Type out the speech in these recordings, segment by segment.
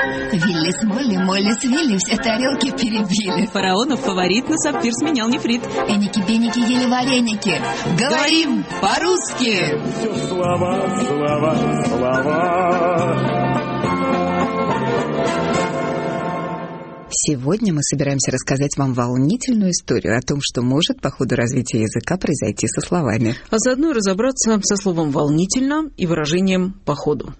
Виллис, Молли, Моллис, Вилли, все тарелки перебили. Фараонов фаворит на сапфир сменял нефрит. Эники-беники ели вареники. Говорим по-русски. Все слова, слова, слова. Сегодня мы собираемся рассказать вам волнительную историю о том, что может по ходу развития языка произойти со словами. А заодно разобраться со словом «волнительно» и выражением «по ходу».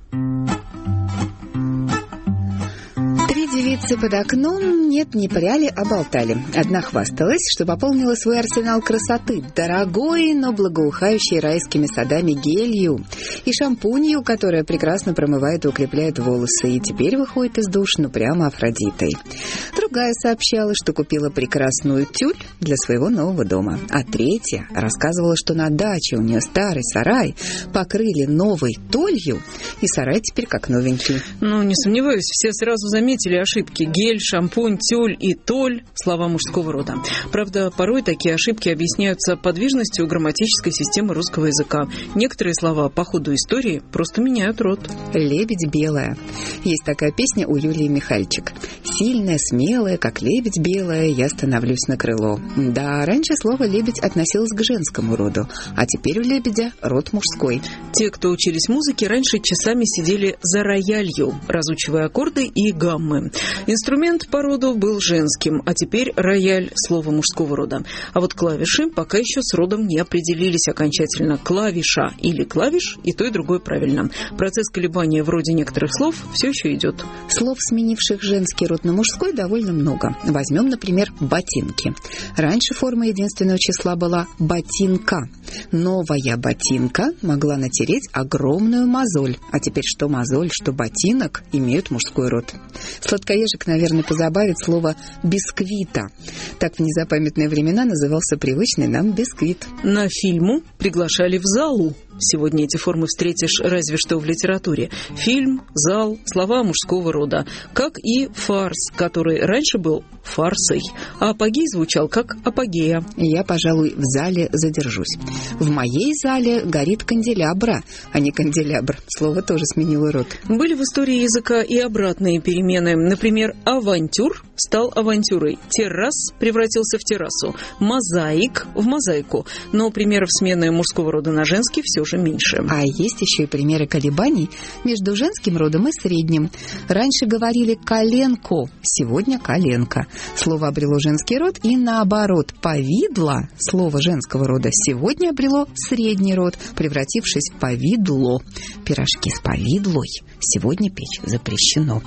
Три девицы под окном нет, не пряли, а болтали. Одна хвасталась, что пополнила свой арсенал красоты дорогой, но благоухающей райскими садами гелью и шампунью, которая прекрасно промывает и укрепляет волосы, и теперь выходит из душ, ну прямо Афродитой. Другая сообщала, что купила прекрасную тюль для своего нового дома. А третья рассказывала, что на даче у нее старый сарай покрыли новой толью, и сарай теперь как новенький. Ну, не сомневаюсь, все сразу заметили ошибки. Гель, шампунь, тюль и толь – слова мужского рода. Правда, порой такие ошибки объясняются подвижностью грамматической системы русского языка. Некоторые слова по ходу истории просто меняют род. «Лебедь белая». Есть такая песня у Юлии Михальчик. «Сильная, смелая, как лебедь белая, я становлюсь на крыло». Да, раньше слово «лебедь» относилось к женскому роду, а теперь у лебедя род мужской. Те, кто учились музыке, раньше часами сидели за роялью, разучивая аккорды и гаммы. Инструмент по роду был женским, а теперь рояль – слово мужского рода. А вот клавиши пока еще с родом не определились окончательно. Клавиша или клавиш – и то, и другое правильно. Процесс колебания в роде некоторых слов все еще идет. Слов, сменивших женский род на мужской, довольно много. Возьмем, например, ботинки. Раньше форма единственного числа была ботинка. Новая ботинка могла натереть огромную мозоль. А теперь что мозоль, что ботинок имеют мужской род. Сладкоежек, наверное, позабавит слово «бисквита». Так в незапамятные времена назывался привычный нам бисквит. На фильму приглашали в залу. Сегодня эти формы встретишь разве что в литературе. Фильм, зал, слова мужского рода. Как и фарс, который раньше был фарсой, а апогей звучал как апогея. Я, пожалуй, в зале задержусь. В моей зале горит канделябра, а не канделябр. Слово тоже сменило род. Были в истории языка и обратные перемены. Например, авантюр стал авантюрой, террас превратился в террасу, мозаик в мозаику. Но примеров смены мужского рода на женский все же меньше. А есть еще и примеры колебаний между женским родом и средним. Раньше говорили «коленко», сегодня «коленка». Слово обрело женский род и наоборот. «Повидло» — слово женского рода сегодня обрело средний род, превратившись в «повидло». Пирожки с повидлой сегодня печь запрещено.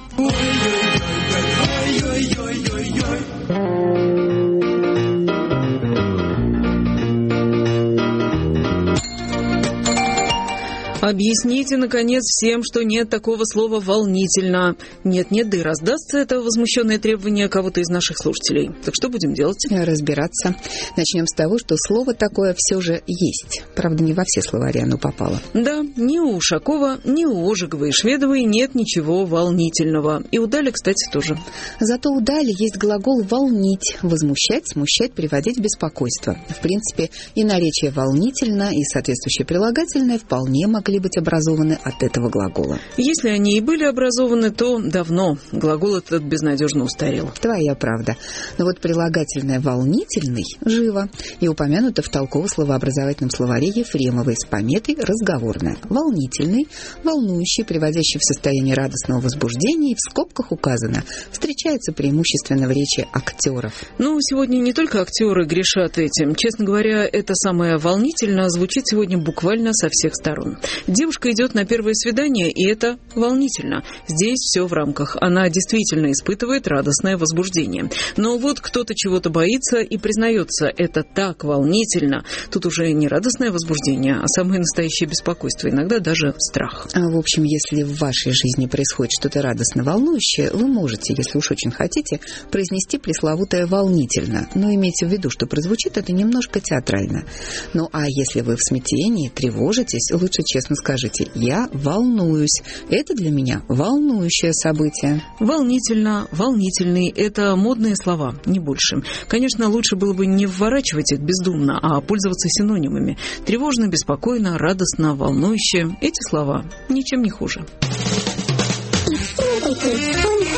Объясните, наконец, всем, что нет такого слова «волнительно». Нет-нет, да и раздастся это возмущенное требование кого-то из наших слушателей. Так что будем делать? Разбираться. Начнем с того, что слово такое все же есть. Правда, не во все словари оно попало. Да, ни у Ушакова, ни у Ожеговой и Шведовой нет ничего волнительного. И у Дали, кстати, тоже. Зато у Дали есть глагол «волнить». Возмущать, смущать, приводить в беспокойство. В принципе, и наречие «волнительно», и соответствующее прилагательное вполне могли быть образованы от этого глагола. Если они и были образованы, то давно. Глагол этот безнадежно устарел. Твоя правда. Но вот прилагательное «волнительный» живо и упомянуто в толково-словообразовательном словаре Ефремовой с пометой «разговорное». Волнительный, волнующий, приводящий в состояние радостного возбуждения, и в скобках указано, встречается преимущественно в речи актеров. Ну, сегодня не только актеры грешат этим. Честно говоря, это самое «волнительно» звучит сегодня буквально со всех сторон. Девушка идет на первое свидание, и это волнительно. Здесь все в рамках. Она действительно испытывает радостное возбуждение. Но вот кто-то чего-то боится и признается, это так волнительно. Тут уже не радостное возбуждение, а самое настоящее беспокойство, иногда даже страх. В общем, если в вашей жизни происходит что-то радостно волнующее, вы можете, если уж очень хотите, произнести пресловутое «волнительно». Но имейте в виду, что прозвучит это немножко театрально. Ну а если вы в смятении, тревожитесь, лучше честно скажите: «Я волнуюсь». Это для меня волнующее событие. Волнительно, волнительный – это модные слова, не больше. Конечно, лучше было бы не вворачивать их бездумно, а пользоваться синонимами. Тревожно, беспокойно, радостно, волнующе – эти слова ничем не хуже. Испробуйте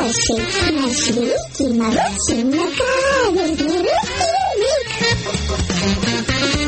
нашей великий молодцы на каверзный русский язык.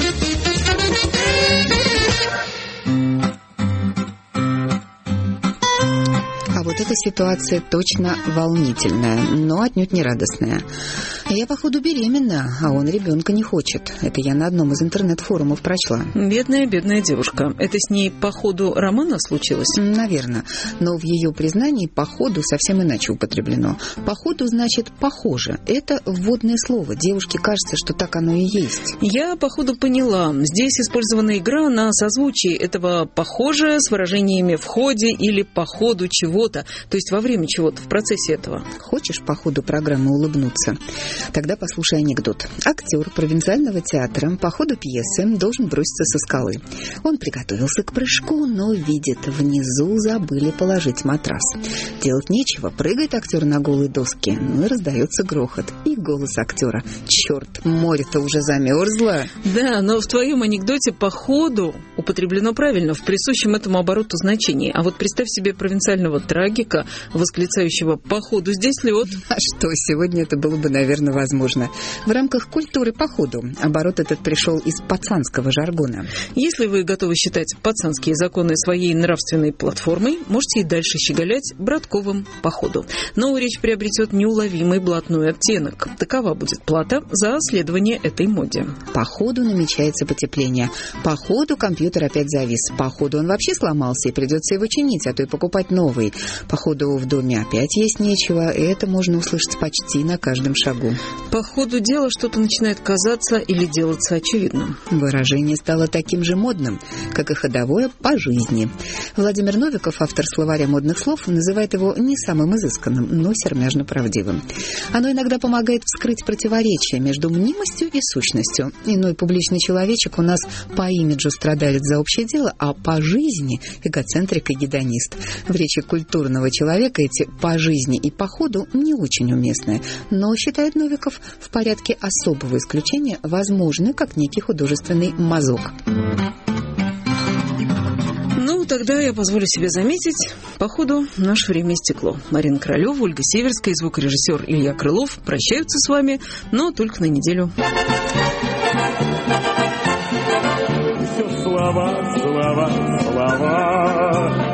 А вот эта ситуация точно волнительная, но отнюдь не радостная. Я, походу, беременна, а он ребенка не хочет. Это я на одном из интернет-форумов прочла. Бедная девушка. Это с ней по ходу романа случилось? Наверное. Но в ее признании «по ходу» совсем иначе употреблено. «По ходу» значит «похоже». Это вводное слово. Девушке кажется, что так оно и есть. Я, по ходу, поняла. Здесь использована игра на созвучие этого «похоже» с выражениями «в ходе» или «по ходу чего-то». То есть во время чего-то, в процессе этого. Хочешь по ходу программы улыбнуться? Тогда послушай анекдот. Актер провинциального театра по ходу пьесы должен броситься со скалы. Он приготовился к прыжку, но видит, внизу забыли положить матрас. Делать нечего, прыгает актер на голые доски, ну и раздается грохот. И голос актера: «Черт, море-то уже замерзло». Да, но в твоем анекдоте «по ходу» употреблено правильно, в присущем этому обороту значении. А вот представь себе провинциального трагика, восклицающего «по ходу здесь лед». А что, сегодня это было бы, наверное, возможно. В рамках культуры по ходу. Оборот этот пришел из пацанского жаргона. Если вы готовы считать пацанские законы своей нравственной платформой, можете и дальше щеголять братковым по ходу. Но речь приобретет неуловимый блатной оттенок. Такова будет плата за следование этой моде. По ходу намечается потепление. По ходу компьютер опять завис. По ходу он вообще сломался, и придется его чинить, а то и покупать новый. По ходу в доме опять есть нечего, и это можно услышать почти на каждом шагу. По ходу дела что-то начинает казаться или делаться очевидным. Выражение стало таким же модным, как и ходовое «по жизни». Владимир Новиков, автор словаря модных слов, называет его не самым изысканным, но сермяжно правдивым. Оно иногда помогает вскрыть противоречия между мнимостью и сущностью. Иной публичный человечек у нас по имиджу страдает за общее дело, а по жизни эгоцентрик и гедонист. В речи культурного человека эти «по жизни» и «по ходу» не очень уместны, но, считает Новиков, в порядке особого исключения возможны как некий художественный мазок. Ну, тогда я позволю себе заметить, по ходу наше время истекло. Марина Королева, Ольга Северская и звукорежиссер Илья Крылов прощаются с вами, но только на неделю. Все слова, слова, слова.